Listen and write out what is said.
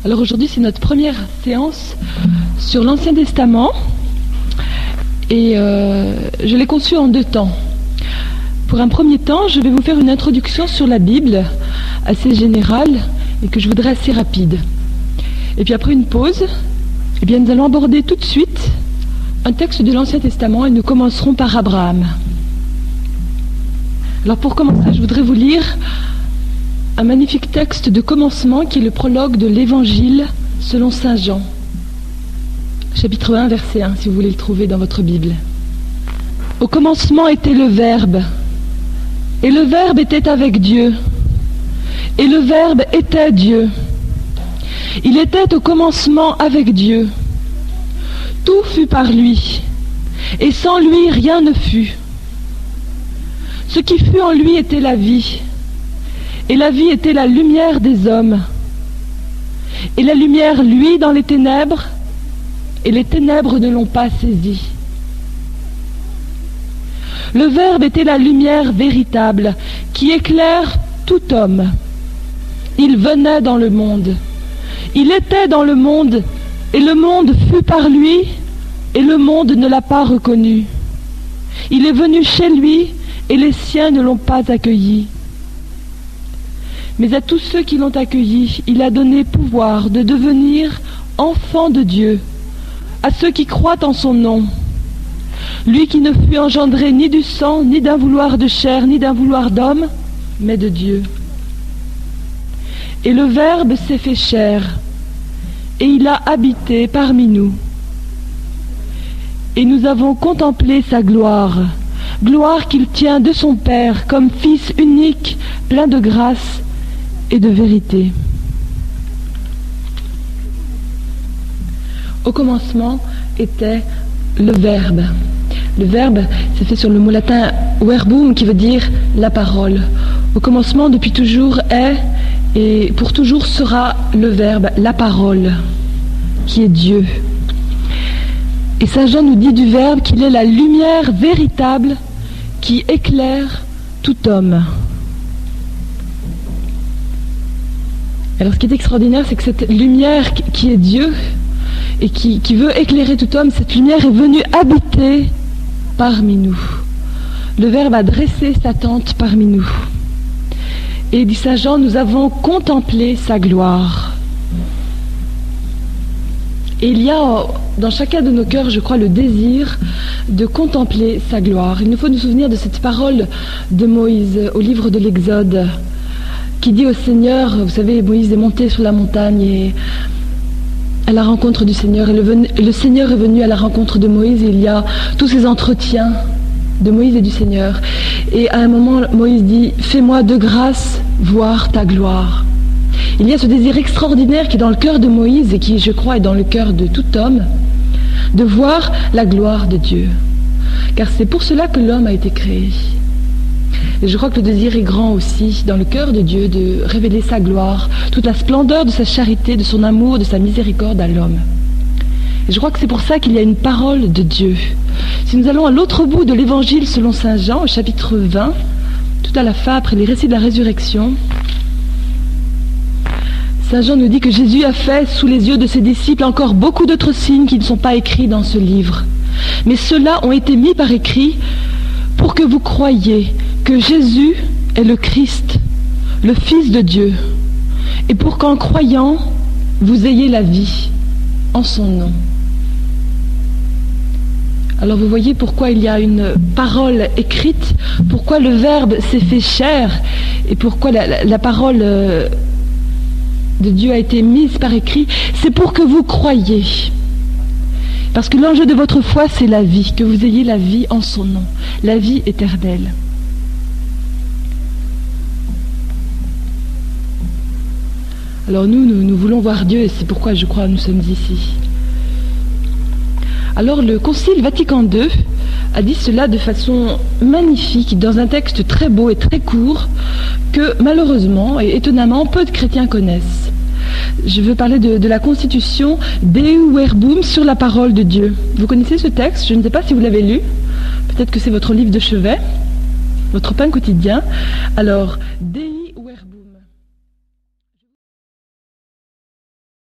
Alors aujourd'hui, c'est notre première séance sur l'Ancien Testament et je l'ai conçue en 2 temps. Pour un premier temps, je vais vous faire une introduction sur la Bible assez générale et que je voudrais assez rapide. Et puis après une pause, eh bien, nous allons aborder tout de suite un texte de l'Ancien Testament et nous commencerons par Abraham. Alors pour commencer, je voudrais vous lire un magnifique texte de commencement qui est le prologue de l'Évangile selon Saint Jean. Chapitre 1, verset 1, si vous voulez le trouver dans votre Bible. Au commencement était le Verbe, et le Verbe était avec Dieu, et le Verbe était Dieu. Il était au commencement avec Dieu. Tout fut par lui, et sans lui rien ne fut. Ce qui fut en lui était la vie, et la vie était la lumière des hommes. Et la lumière luit dans les ténèbres, et les ténèbres ne l'ont pas saisi. Le Verbe était la lumière véritable, qui éclaire tout homme. Il venait dans le monde. Il était dans le monde, et le monde fut par lui, et le monde ne l'a pas reconnu. Il est venu chez lui, et les siens ne l'ont pas accueilli. Mais à tous ceux qui l'ont accueilli, il a donné pouvoir de devenir enfants de Dieu, à ceux qui croient en son nom. Lui qui ne fut engendré ni du sang, ni d'un vouloir de chair, ni d'un vouloir d'homme, mais de Dieu. Et le Verbe s'est fait chair, et il a habité parmi nous. Et nous avons contemplé sa gloire, gloire qu'il tient de son Père, comme Fils unique, plein de grâce et de vérité. Au commencement était le Verbe. Le Verbe, c'est fait sur le mot latin verbum, qui veut dire la parole. Au commencement, depuis toujours, est, et pour toujours sera le Verbe, la parole, qui est Dieu. Et Saint Jean nous dit du Verbe qu'il est la lumière véritable qui éclaire tout homme. Alors ce qui est extraordinaire, c'est que cette lumière qui est Dieu et qui veut éclairer tout homme, cette lumière est venue habiter parmi nous. Le Verbe a dressé sa tente parmi nous. Et dit Saint Jean, nous avons contemplé sa gloire. Et il y a dans chacun de nos cœurs, je crois, le désir de contempler sa gloire. Il nous faut nous souvenir de cette parole de Moïse au livre de l'Exode, qui dit au Seigneur, vous savez, Moïse est monté sur la montagne et à la rencontre du Seigneur, et le Seigneur est venu à la rencontre de Moïse, et il y a tous ces entretiens de Moïse et du Seigneur. Et à un moment, Moïse dit, fais-moi de grâce voir ta gloire. Il y a ce désir extraordinaire qui est dans le cœur de Moïse et qui, je crois, est dans le cœur de tout homme, de voir la gloire de Dieu. Car c'est pour cela que l'homme a été créé. Et je crois que le désir est grand aussi dans le cœur de Dieu de révéler sa gloire, toute la splendeur de sa charité, de son amour, de sa miséricorde à l'homme. Et je crois que c'est pour ça qu'il y a une parole de Dieu. Si nous allons à l'autre bout de l'Évangile selon Saint Jean, au chapitre 20, tout à la fin, après les récits de la résurrection, Saint Jean nous dit que Jésus a fait sous les yeux de ses disciples encore beaucoup d'autres signes qui ne sont pas écrits dans ce livre. Mais ceux-là ont été mis par écrit pour que vous croyiez que Jésus est le Christ, le Fils de Dieu, et pour qu'en croyant, vous ayez la vie en son nom. Alors vous voyez pourquoi il y a une parole écrite, pourquoi le Verbe s'est fait chair, et pourquoi la parole de Dieu a été mise par écrit, c'est pour que vous croyiez. Parce que l'enjeu de votre foi, c'est la vie, que vous ayez la vie en son nom, la vie éternelle. Alors nous voulons voir Dieu, et c'est pourquoi je crois nous sommes ici. Alors le Concile Vatican II a dit cela de façon magnifique, dans un texte très beau et très court, que malheureusement et étonnamment, peu de chrétiens connaissent. Je veux parler de la constitution Dei Verbum sur la parole de Dieu. Vous connaissez ce texte? Je ne sais pas si vous l'avez lu. Peut-être que c'est votre livre de chevet, votre pain quotidien. Alors, Dei